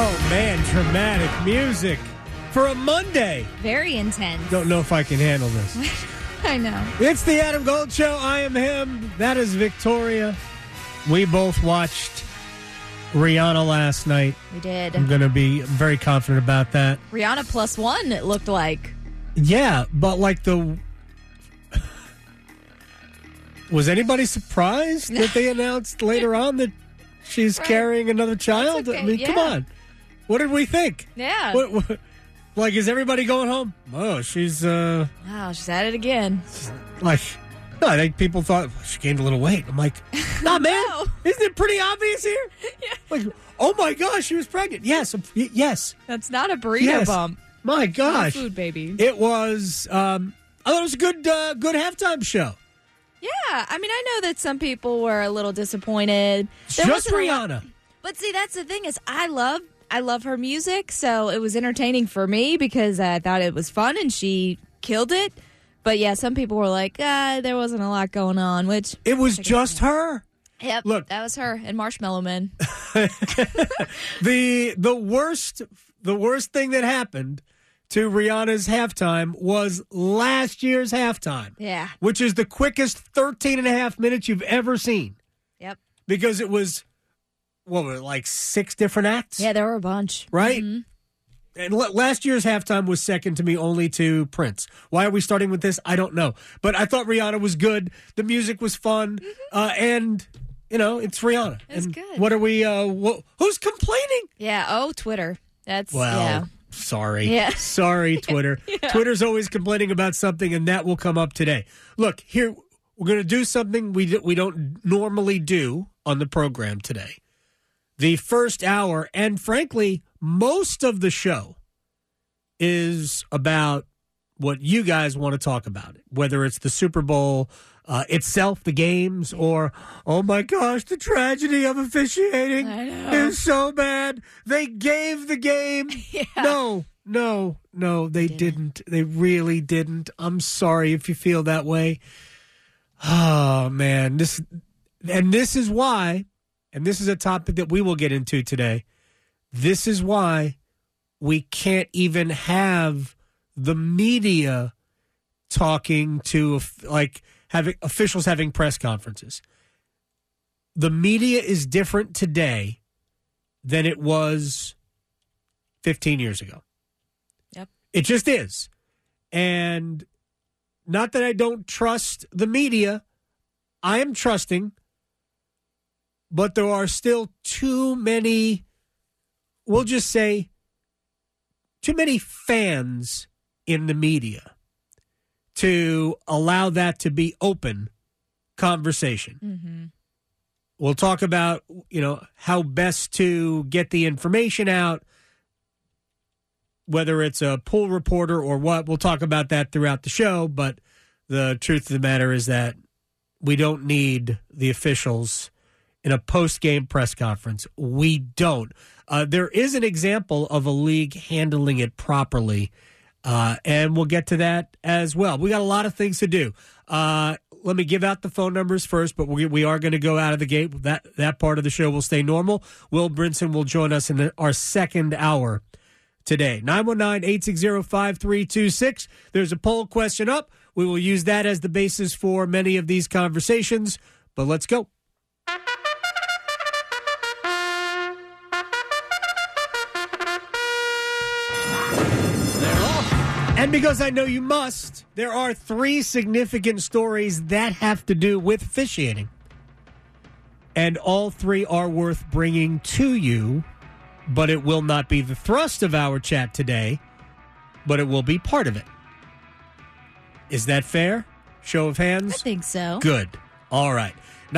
Oh, man, dramatic music for a Monday. Very intense. Don't know if I can handle this. I know. It's the Adam Gold Show. I am him. That is Victoria. We both watched Rihanna last night. We did. I'm going to be very confident about that. Rihanna +1, it looked like. Yeah, but like was anybody surprised that they announced later on that she's carrying another child? Okay, I mean, come on. What did we think? Yeah. What, like, is everybody going home? Oh, she's, Wow, she's at it again. like, no, I think people thought she gained a little weight. I'm like, nah, man. No. Isn't it pretty obvious here? Yeah. Like, oh my gosh, she was pregnant. Yes, yes. That's not a burrito Yes. bump. My It's not gosh. food, baby. It was, I thought it was a good halftime show. Yeah, I mean, I know that some people were a little disappointed. There Just wasn't a lot- Rihanna. But see, that's the thing is I love her music, so it was entertaining for me because I thought it was fun and she killed it. But yeah, some people were like, there wasn't a lot going on, which It was just her. yep, Look. that was her and Marshmallow Man. The worst thing that happened to Rihanna's halftime was last year's halftime. Yeah. Which is the quickest 13 and a half minutes you've ever seen. Yep. Because it was, what were it, like 6 different acts? Yeah, there were a bunch. Right? Mm-hmm. And last year's halftime was second to me only to Prince. Why are we starting with this? I don't know. But I thought Rihanna was good. The music was fun. And, you know, it's Rihanna. It's and good. What are we, who's complaining? Yeah, Twitter. That's, Well, yeah. sorry. Yeah. Sorry, Twitter. Twitter's always complaining about something, and that will come up today. Look, here, we're going to do something we don't normally do on the program today. The first hour, and frankly, most of the show is about what you guys want to talk about, whether it's the Super Bowl itself, the games, or, oh my gosh, the tragedy of officiating I know. is so bad. They gave the game. Yeah. No, they didn't. They really didn't. I'm sorry if you feel that way. Oh, man. This is why, and this is a topic that we will get into today, this is why we can't even have the media talking to, like, having officials having press conferences. The media is different today than it was 15 years ago. Yep. It just is. And not that I don't trust the media, I am trusting, but there are still too many, we'll just say, too many fans in the media to allow that to be open conversation. Mm-hmm. We'll talk about, how best to get the information out, whether it's a pool reporter or what. We'll talk about that throughout the show, but the truth of the matter is that we don't need the officials in a post-game press conference. We don't. There is an example of a league handling it properly, and we'll get to that as well. We got a lot of things to do. Let me give out the phone numbers first, but we are going to go out of the gate. That part of the show will stay normal. Will Brinson will join us in our second hour today. 919-860-5326. There's a poll question up. We will use that as the basis for many of these conversations, but let's go. And because I know you must, there are 3 significant stories that have to do with officiating. And all 3 are worth bringing to you, but it will not be the thrust of our chat today, but it will be part of it. Is that fair? Show of hands? I think so. Good. All right.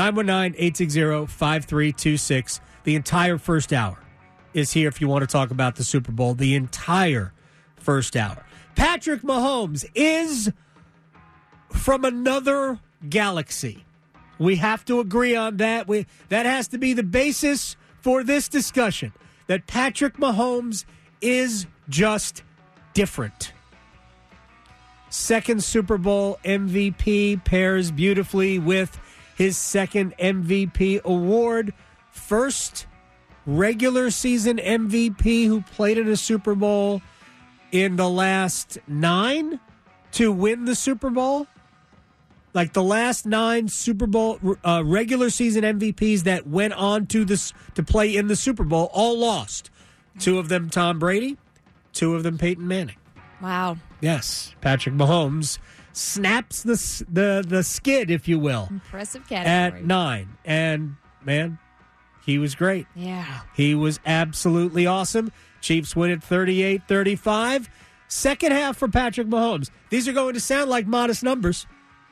919-860-5326. The entire first hour is here if you want to talk about the Super Bowl. The entire first hour. Patrick Mahomes is from another galaxy. We have to agree on that. That has to be the basis for this discussion, that Patrick Mahomes is just different. Second Super Bowl MVP pairs beautifully with his second MVP award. First regular season MVP who played in a Super Bowl in the last 9 to win the Super Bowl. Like the last 9 Super Bowl regular season MVPs that went on to play in the Super Bowl all lost. 2 of them Tom Brady, 2 of them Peyton Manning. Wow. Yes, Patrick Mahomes snaps the skid, if you will. Impressive category. At 9. And, man, he was great. Yeah. He was absolutely awesome. Chiefs win it 38-35. Second half for Patrick Mahomes. These are going to sound like modest numbers.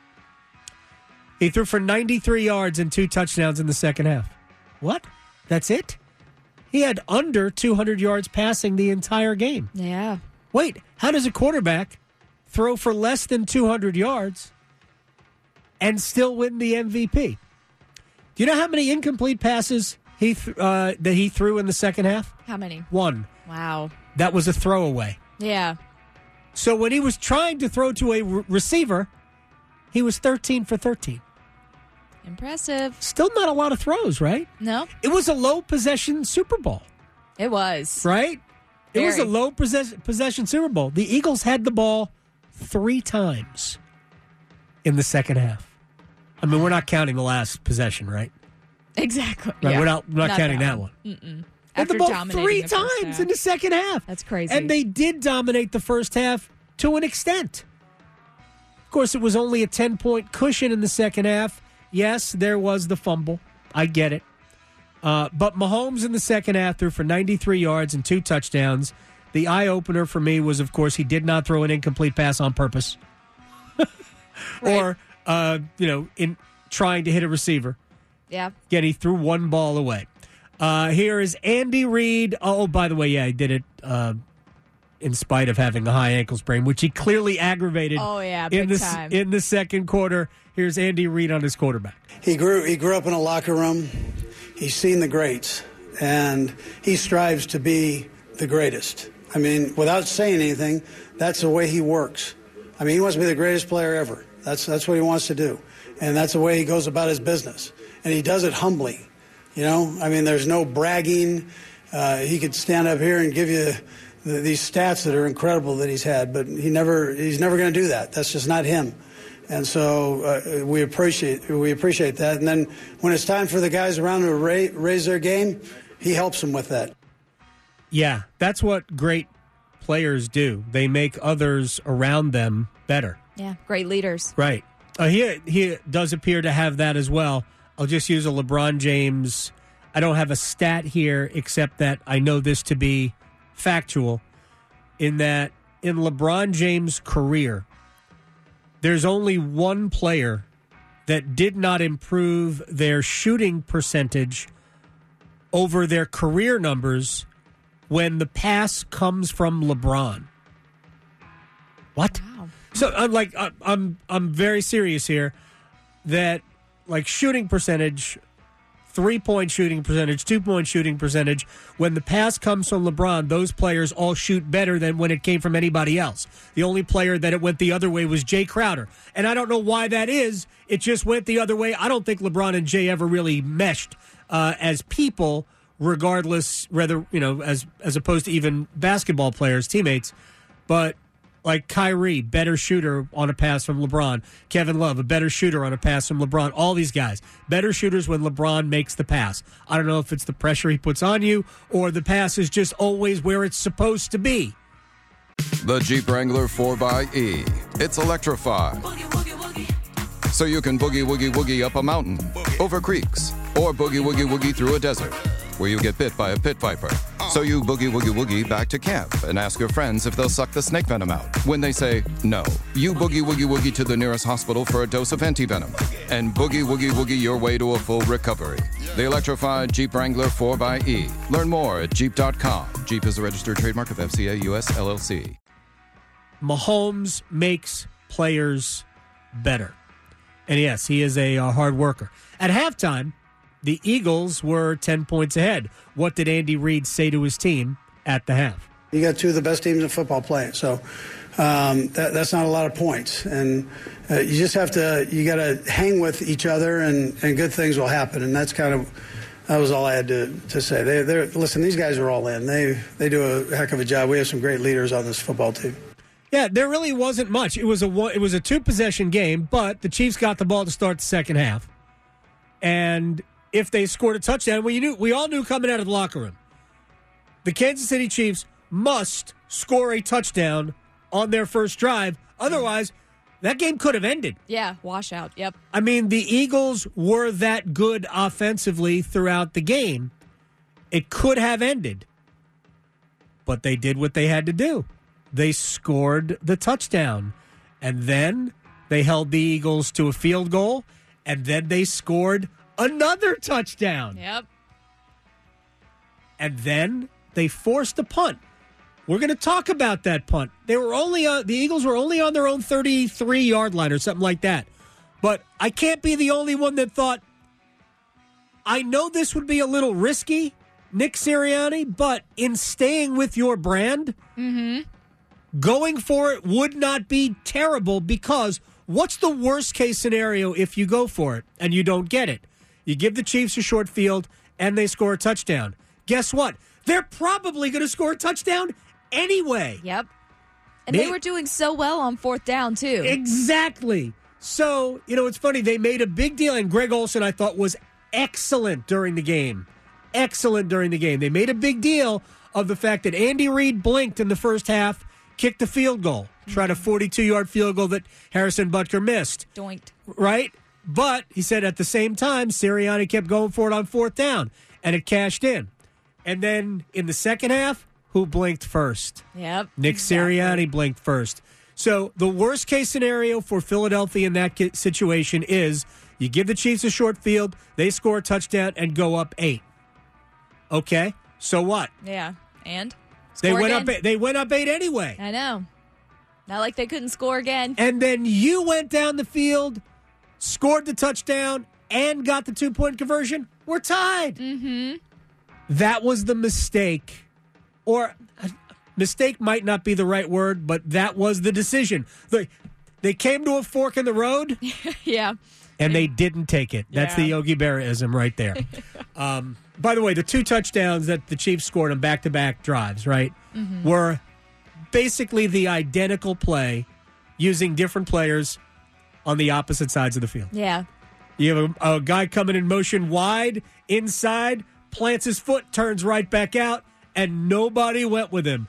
He threw for 93 yards and 2 touchdowns in the second half. What? That's it? He had under 200 yards passing the entire game. Yeah. Wait, how does a quarterback throw for less than 200 yards and still win the MVP? Do you know how many incomplete passes that he threw in the second half? How many? 1. Wow. That was a throwaway. Yeah. So when he was trying to throw to a receiver, he was 13 for 13. Impressive. Still not a lot of throws, right? No. It was a low possession Super Bowl. It was. Right? Very. It was a low possession Super Bowl. The Eagles had the ball 3 times in the second half. I mean, we're not counting the last possession, right? Exactly. Right, yeah. we're not counting that one. Mm-mm. Had the ball 3 times in the second half. That's crazy. And they did dominate the first half to an extent. Of course, it was only a 10-point cushion in the second half. Yes, there was the fumble. I get it. But Mahomes in the second half threw for 93 yards and 2 touchdowns. The eye-opener for me was, of course, he did not throw an incomplete pass on purpose. Or, in trying to hit a receiver. Yeah. Again, he threw 1 ball away. Here is Andy Reid. Oh, by the way, yeah, he did it in spite of having a high ankle sprain, which he clearly aggravated. Oh, yeah, big time. In the second quarter. Here's Andy Reid on his quarterback. He grew up in a locker room. He's seen the greats, and he strives to be the greatest. I mean, without saying anything, that's the way he works. I mean, he wants to be the greatest player ever. That's what he wants to do, and that's the way he goes about his business. And he does it humbly. You know, I mean, there's no bragging. He could stand up here and give you these stats that are incredible that he's had, but he's never going to do that. That's just not him. And so we appreciate that. And then when it's time for the guys around to raise their game, he helps them with that. Yeah, that's what great players do. They make others around them better. Yeah, great leaders. Right. He does appear to have that as well. I'll just use a LeBron James. I don't have a stat here except that I know this to be factual, in that in LeBron James' career, there's only one player that did not improve their shooting percentage over their career numbers when the pass comes from LeBron. What? Wow. So I'm very serious here that like shooting percentage, 3-point shooting percentage, 2-point shooting percentage, when the pass comes from LeBron, those players all shoot better than when it came from anybody else. The only player that it went the other way was Jay Crowder. And I don't know why that is. It just went the other way. I don't think LeBron and Jay ever really meshed as people, regardless, whether, as opposed to even basketball players, teammates. But like Kyrie, better shooter on a pass from LeBron. Kevin Love, a better shooter on a pass from LeBron. All these guys, better shooters when LeBron makes the pass. I don't know if it's the pressure he puts on you or the pass is just always where it's supposed to be. The Jeep Wrangler 4xE. It's electrified. So you can boogie woogie woogie up a mountain, over creeks, or boogie woogie woogie through a desert where you get bit by a pit viper. So you boogie woogie woogie back to camp and ask your friends if they'll suck the snake venom out. When they say no, you boogie woogie woogie to the nearest hospital for a dose of antivenom and boogie woogie woogie your way to a full recovery. The electrified Jeep Wrangler 4xE. Learn more at Jeep.com. Jeep is a registered trademark of FCA US LLC. Mahomes makes players better. And yes, he is a hard worker. At halftime, the Eagles were 10 points ahead. What did Andy Reid say to his team at the half? You got 2 of the best teams in football playing, so that's not a lot of points. And you just you got to hang with each other, and good things will happen. And that's kind of That was all I had to say. Listen, these guys are all in. They do a heck of a job. We have some great leaders on this football team. Yeah, there really wasn't much. It was a 2-possession game, but the Chiefs got the ball to start the second half. And if they scored a touchdown, we all knew coming out of the locker room, the Kansas City Chiefs must score a touchdown on their first drive. Otherwise, that game could have ended. Yeah, washout. Yep. I mean, the Eagles were that good offensively throughout the game. It could have ended. But they did what they had to do. They scored the touchdown. And then they held the Eagles to a field goal. And then they scored another touchdown. Yep. And then they forced a punt. We're going to talk about that punt. The Eagles were only on their own 33-yard line or something like that. But I can't be the only one that thought, I know this would be a little risky, Nick Sirianni, but in staying with your brand, going for it would not be terrible, because what's the worst-case scenario if you go for it and you don't get it? You give the Chiefs a short field and they score a touchdown. Guess what? They're probably going to score a touchdown anyway. Yep. And they were doing so well on fourth down, too. Exactly. So, it's funny. They made a big deal, and Greg Olsen, I thought, was excellent during the game. They made a big deal of the fact that Andy Reid blinked in the first half, kicked the field goal, tried a 42-yard field goal that Harrison Butker missed. Doinked. Right? But he said at the same time, Sirianni kept going for it on fourth down, and it cashed in. And then in the second half, who blinked first? Yep. Nick Sirianni blinked first. So the worst case scenario for Philadelphia in that situation is you give the Chiefs a short field, they score a touchdown, and go up 8. Okay, so what? Yeah, and they score went again. up. They went up 8 anyway. I know. Not like they couldn't score again. And then you went down the field, scored the touchdown, and got the 2-point conversion. We're tied. Mm-hmm. That was the mistake. Or mistake might not be the right word, but that was the decision. They came to a fork in the road. Yeah. And they didn't take it. That's the Yogi Berra-ism right there. By the way, the 2 touchdowns that the Chiefs scored on back-to-back drives, right, were basically the identical play using different players on the opposite sides of the field. Yeah. You have a guy coming in motion wide, inside, plants his foot, turns right back out, and nobody went with him.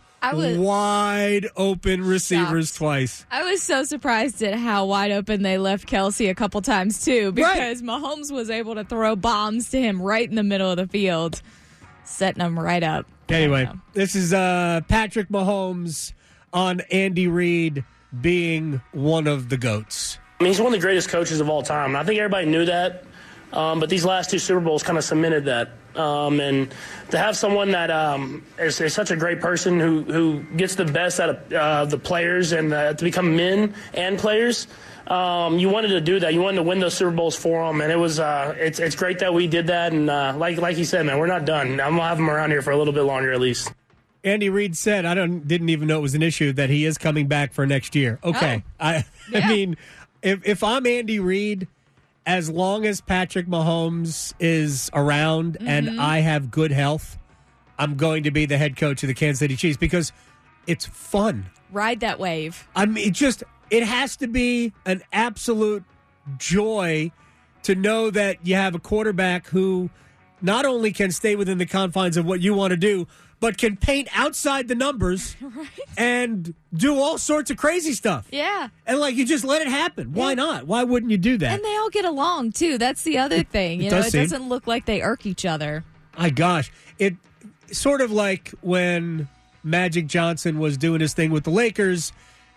Wide open receivers shocked. Twice. I was so surprised at how wide open they left Kelsey a couple times, too, because Mahomes was able to throw bombs to him right in the middle of the field, setting him right up. Anyway, this is Patrick Mahomes on Andy Reid being one of the GOATs. I mean, he's one of the greatest coaches of all time. And I think everybody knew that, but these last 2 Super Bowls kind of cemented that. And to have someone that is such a great person who gets the best out of the players and to become men and players, you wanted to do that. You wanted to win those Super Bowls for them, and it was it's great that we did that. And like you said, man, we're not done. I'm gonna have him around here for a little bit longer at least. Andy Reid said, didn't even know it was an issue, that he is coming back for next year. Okay, I mean, if I'm Andy Reid, as long as Patrick Mahomes is around and I have good health, I'm going to be the head coach of the Kansas City Chiefs because it's fun. Ride that wave. I mean, it has to be an absolute joy to know that you have a quarterback who not only can stay within the confines of what you want to do, but can paint outside the numbers and do all sorts of crazy stuff. Yeah. And, you just let it happen. Why not? Why wouldn't you do that? And they all get along, too. That's the other thing. It doesn't look like they irk each other. My gosh. It sort of like when Magic Johnson was doing his thing with the Lakers.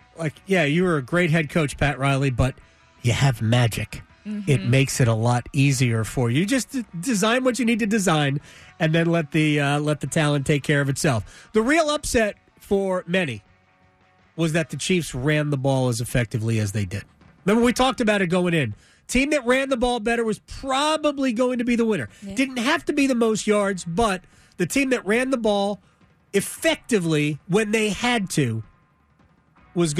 You were a great head coach, Pat Riley, but you have magic. It makes it a lot easier for you. Just design what you need to design, and then let the talent take care of itself. The real upset for many was that the Chiefs ran the ball as effectively as they did. Remember, we talked about it going in. Team that ran the ball better was probably going to be the winner. Yeah. Didn't have to be the most yards, but the team that ran the ball effectively when they had to would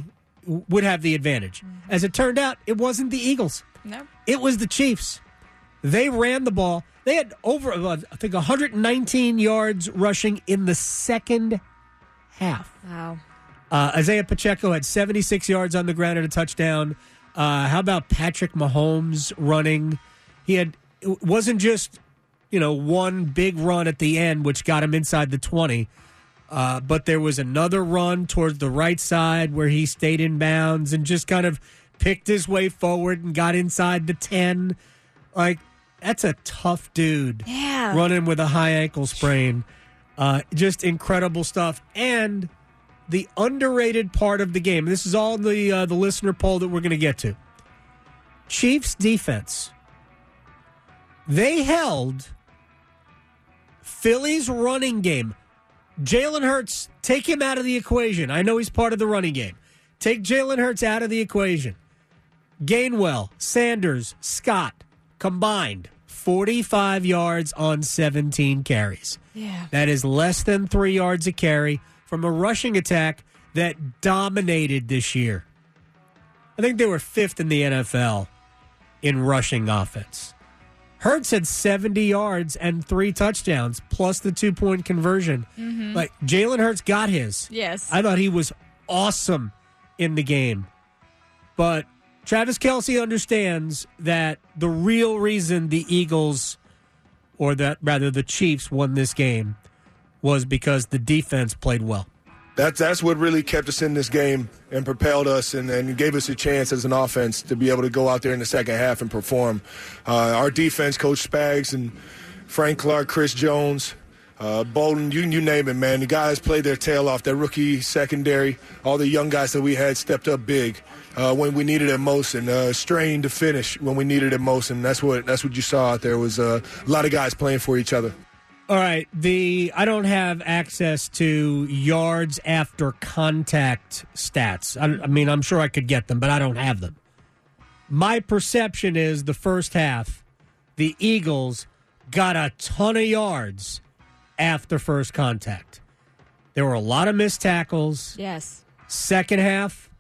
have the advantage. As it turned out, it wasn't the Eagles. No. It was the Chiefs. They ran the ball. They had over, I think, 119 yards rushing in the second half. Wow. Isaiah Pacheco had 76 yards on the ground and a touchdown. How about Patrick Mahomes running? It wasn't just, one big run at the end, which got him inside the 20. But there was another run towards the right side where he stayed in bounds and just kind of picked his way forward and got inside the 10. Like, that's a tough dude. Yeah. Running with a high ankle sprain. Just incredible stuff. And the underrated part of the game, this is all the listener poll that we're going to get to. Chiefs defense. They held Philly's running game. Jalen Hurts, take him out of the equation. I know he's part of the running game. Take Jalen Hurts out of the equation. Gainwell, Sanders, Scott, combined 45 yards on 17 carries. Yeah. That is less than 3 yards a carry from a rushing attack that dominated this year. I think they were 5th in the NFL in rushing offense. Hurts had 70 yards and 3 touchdowns, plus the 2-point conversion. Mm-hmm. Like, Jalen Hurts got his. Yes. I thought he was awesome in the game. But Travis Kelce understands that the real reason the Eagles, or that rather the Chiefs, won this game was because the defense played well. That's what really kept us in this game and propelled us and gave us a chance as an offense to be able to go out there in the second half and perform. Our defense, Coach Spags and Frank Clark, Chris Jones, Bolden, you name it, man. The guys played their tail off. Their rookie secondary, all the young guys that we had stepped up big when we needed it most, and strained to finish when we needed it most. And that's what you saw out there was a lot of guys playing for each other. All right, I don't have access to yards after contact stats. I mean, I'm sure I could get them, but I don't have them. My perception is the first half, the Eagles got a ton of yards after first contact. There were a lot of missed tackles. Yes. Second half,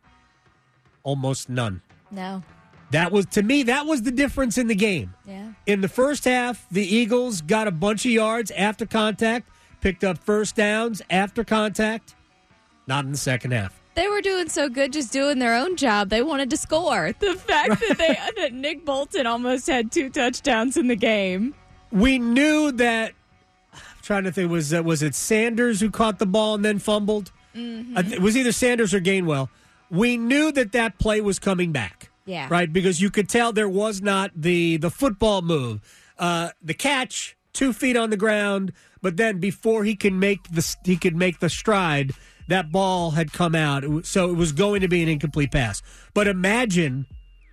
almost none. No. That was the difference in the game. Yeah. In the first half, the Eagles got a bunch of yards after contact, picked up first downs after contact. Not in the second half. They were doing so good just doing their own job. They wanted to score. The fact that Nick Bolton almost had 2 touchdowns in the game. We knew that. I'm trying to think, was it Sanders who caught the ball and then fumbled? Mm-hmm. It was either Sanders or Gainwell. We knew that play was coming back. Yeah. Right, because you could tell there was not the football move. The catch, 2 feet on the ground, but then before he could make the stride, that ball had come out. So it was going to be an incomplete pass. But imagine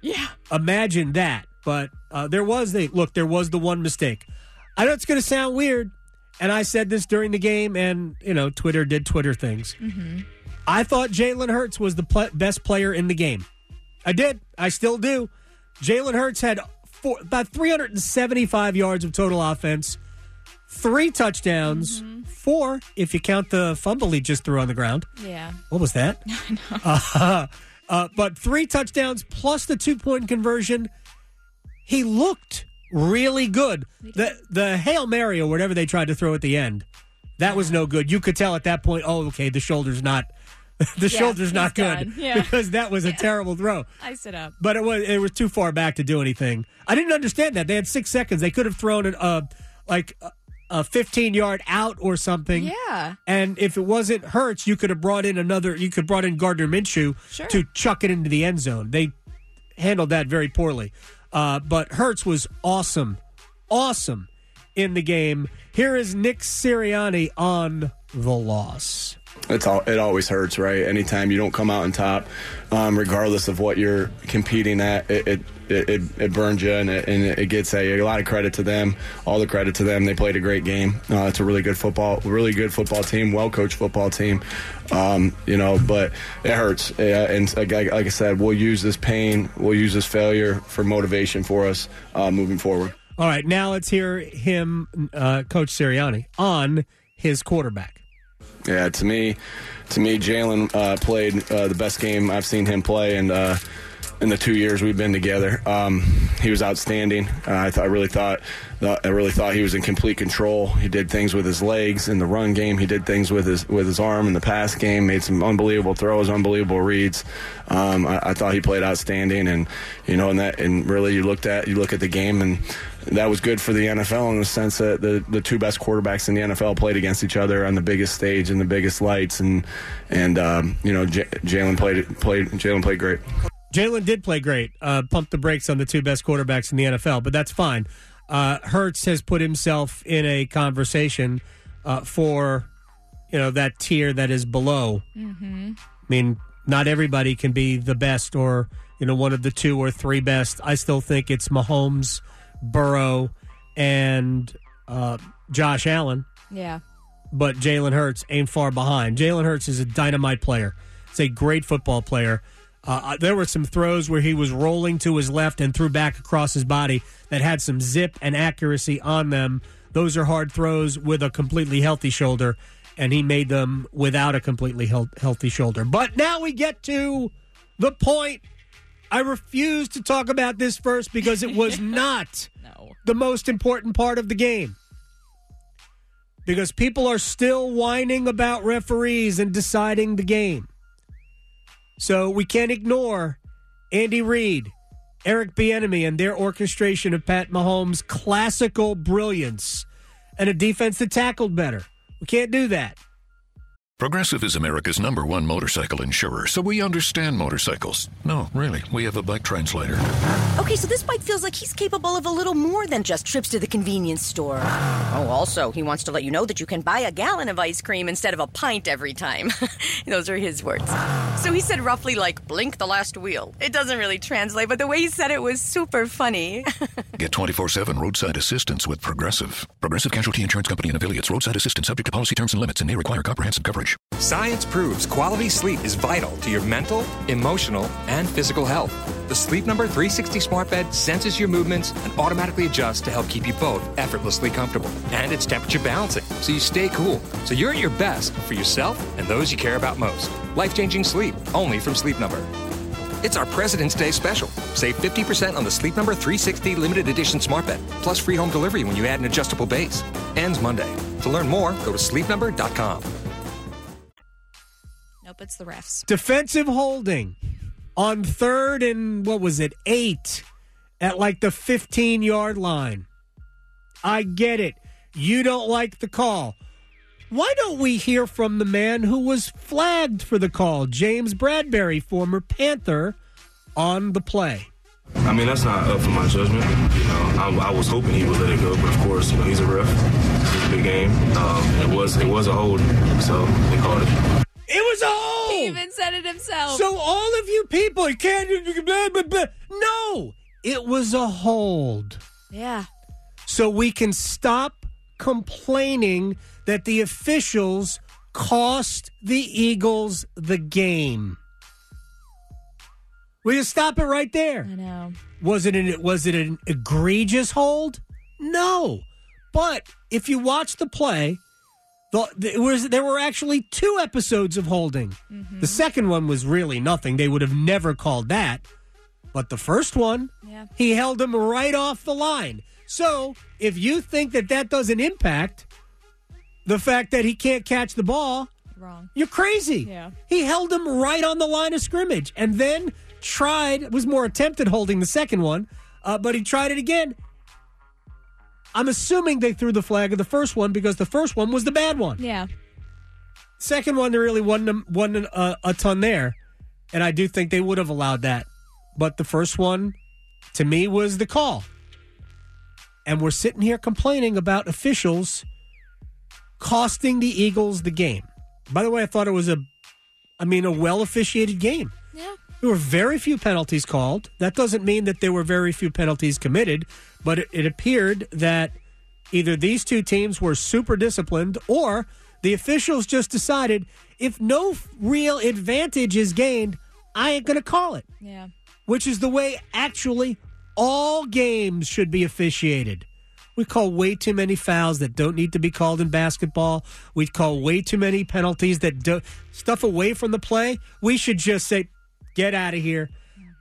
that. But there was the one mistake. I know it's going to sound weird, and I said this during the game, and Twitter did Twitter things. Mm-hmm. I thought Jalen Hurts was the best player in the game. I did. I still do. Jalen Hurts had about 375 yards of total offense, 3 touchdowns, 4 if you count the fumble he just threw on the ground. Yeah. What was that? I know. But 3 touchdowns plus the 2-point conversion. He looked really good. The Hail Mary or whatever they tried to throw at the end, that was no good. You could tell at that point, the shoulder's not shoulder's not good because that was a terrible throw. I stood up. But it was too far back to do anything. I didn't understand that. They had 6 seconds. They could have thrown it a 15-yard out or something. Yeah. And if it wasn't Hurts, you could have brought in Gardner Minshew to chuck it into the end zone. They handled that very poorly. But Hurts was awesome in the game. Here is Nick Sirianni on the loss. It always hurts, right? Anytime you don't come out on top, regardless of what you're competing at, it burns you, and it gets a lot of credit to them. All the credit to them. They played a great game. It's a really good football team, well-coached football team. But it hurts. And like I said, we'll use this pain, we'll use this failure for motivation for us moving forward. All right, now let's hear him, Coach Sirianni, on his quarterback. Yeah, to me, Jalen played the best game I've seen him play, and in the 2 years we've been together. He was outstanding. I really thought he was in complete control. He did things with his legs in the run game. He did things with his arm in the pass game. Made some unbelievable throws, unbelievable reads. I thought he played outstanding, and really you look at the game, and that was good for the NFL in the sense that the two best quarterbacks in the NFL played against each other on the biggest stage and the biggest lights, and Jalen played great. Jalen did play great. Pumped the brakes on the two best quarterbacks in the NFL, but that's fine. Hurts has put himself in a conversation for that tier that is below. Mm-hmm. I mean, not everybody can be the best or one of the 2 or 3 best. I still think it's Mahomes, Burrow, and Josh Allen. Yeah. But Jalen Hurts ain't far behind. Jalen Hurts is a dynamite player. He's a great football player. There were some throws where he was rolling to his left and threw back across his body that had some zip and accuracy on them. Those are hard throws with a completely healthy shoulder, and he made them without a completely healthy shoulder. But now we get to the point. I refuse to talk about this first because it was not the most important part of the game. Because people are still whining about referees and deciding the game. So we can't ignore Andy Reid, Eric Bieniemy, and their orchestration of Pat Mahomes' classical brilliance and a defense that tackled better. We can't do that. Progressive is America's #1 motorcycle insurer, so we understand motorcycles. No, really, we have a bike translator. Okay, so this bike feels like he's capable of a little more than just trips to the convenience store. Oh, also, he wants to let you know that you can buy a gallon of ice cream instead of a pint every time. Those are his words. So he said roughly like, blink the last wheel. It doesn't really translate, but the way he said it was super funny. Get 24/7 roadside assistance with Progressive. Progressive Casualty Insurance Company and affiliates. Roadside assistance subject to policy terms and limits and may require comprehensive coverage. Science proves quality sleep is vital to your mental, emotional, and physical health. The Sleep Number 360 smart bed senses your movements and automatically adjusts to help keep you both effortlessly comfortable. And it's temperature balancing, so you stay cool. So you're at your best for yourself and those you care about most. Life-changing sleep, only from Sleep Number. It's our President's Day special. Save 50% on the Sleep Number 360 limited edition smart bed, plus free home delivery when you add an adjustable base. Ends Monday. To learn more, go to sleepnumber.com. Nope, it's the refs. Defensive holding on 3rd and, 8 at like the 15-yard line. I get it. You don't like the call. Why don't we hear from the man who was flagged for the call, James Bradbury, former Panther, on the play? I mean, that's not up for my judgment. I was hoping he would let it go, but of course, he's a ref. It's a big game. It was a hold, so they called it. It was a hold! He even said it himself. So all of you people, you can't... Blah, blah, blah. No! It was a hold. Yeah. So we can stop complaining that the officials cost the Eagles the game. We can stop it right there. I know. Was it an egregious hold? No. But if you watch the play... There were actually 2 episodes of holding. Mm-hmm. The second one was really nothing. They would have never called that. But the first one, He held him right off the line. So if you think that doesn't impact the fact that he can't catch the ball, wrong. You're crazy. Yeah. He held him right on the line of scrimmage and then was more attempted holding the second one, but he tried it again. I'm assuming they threw the flag of the first one because the first one was the bad one. Yeah. Second one, there really wasn't a ton there, and I do think they would have allowed that. But the first one, to me, was the call. And we're sitting here complaining about officials costing the Eagles the game. By the way, I thought it was a well-officiated game. Yeah. There were very few penalties called. That doesn't mean that there were very few penalties committed, but it appeared that either these two teams were super disciplined or the officials just decided if no real advantage is gained, I ain't going to call it. Yeah. Which is the way actually all games should be officiated. We call way too many fouls that don't need to be called in basketball. We call way too many penalties that stuff away from the play. We should just say, get out of here.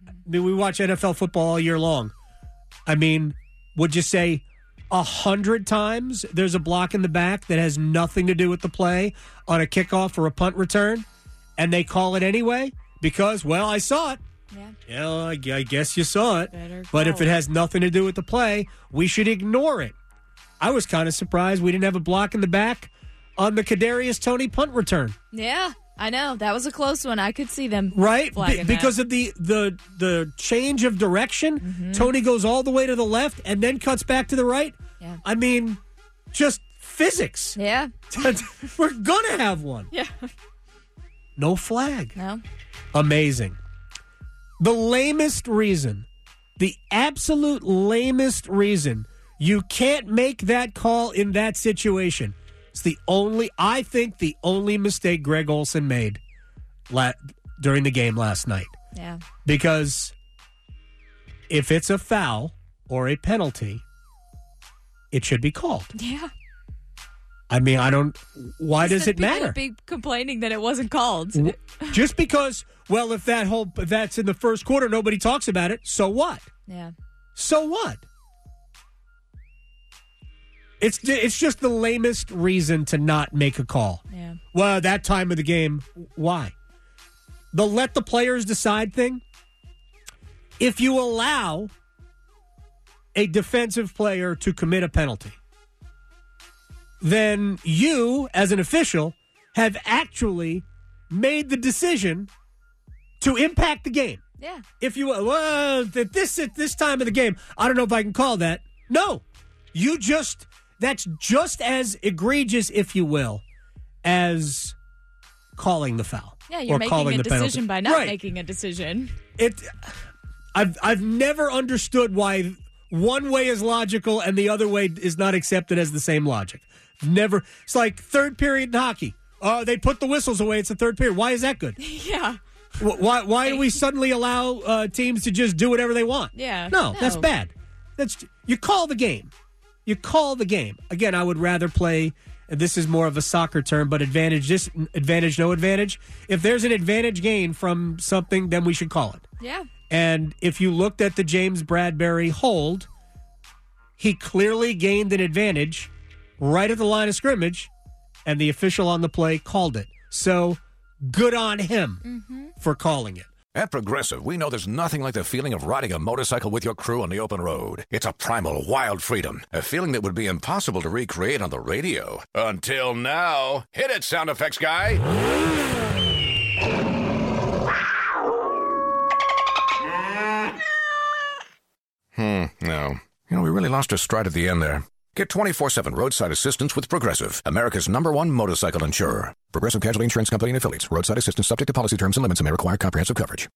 mean, we watch NFL football all year long. I mean, would you say 100 times there's a block in the back that has nothing to do with the play on a kickoff or a punt return, and they call it anyway because, well, I saw it. Yeah, I guess you saw it. But if it has nothing to do with the play, we should ignore it. I was kind of surprised we didn't have a block in the back on the Kadarius Toney punt return. Yeah, I know. That was a close one. I could see them right because that. of the change of direction. Mm-hmm. Toney goes all the way to the left and then cuts back to the right. Yeah. I mean, just physics. Yeah. We're going to have one. Yeah. No flag. No. Amazing. The lamest reason, the absolute lamest reason you can't make that call in that situation. It's I think the only mistake Greg Olsen made during the game last night. Yeah. Because if it's a foul or a penalty, it should be called. Yeah. I mean, why does it matter? People would be complaining that it wasn't called. Just because, well, if that's in the first quarter, nobody talks about it, so what? Yeah. So what? It's just the lamest reason to not make a call. Yeah. Well, that time of the game, why? The let the players decide thing. If you allow a defensive player to commit a penalty, then you, as an official, have actually made the decision to impact the game. Yeah. If you, at this time of the game, I don't know if I can call that. No. That's just as egregious, if you will, as calling the foul. Yeah, you're making a decision by not making a decision. I've never understood why one way is logical and the other way is not accepted as the same logic. Never. It's like third period in hockey. They put the whistles away. It's the third period. Why is that good? Yeah. Why do we suddenly allow teams to just do whatever they want? Yeah. No, that's bad. You call the game. You call the game. Again, I would rather play, and this is more of a soccer term, but advantage, no advantage. If there's an advantage gain from something, then we should call it. Yeah. And if you looked at the James Bradbury hold, he clearly gained an advantage right at the line of scrimmage, and the official on the play called it. So good on him for calling it. At Progressive, we know there's nothing like the feeling of riding a motorcycle with your crew on the open road. It's a primal, wild freedom, a feeling that would be impossible to recreate on the radio. Until now. Hit it, sound effects guy. No. We really lost our stride at the end there. Get 24/7 roadside assistance with Progressive, America's #1 motorcycle insurer. Progressive Casualty Insurance Company and Affiliates. Roadside assistance subject to policy terms and limits and may require comprehensive coverage.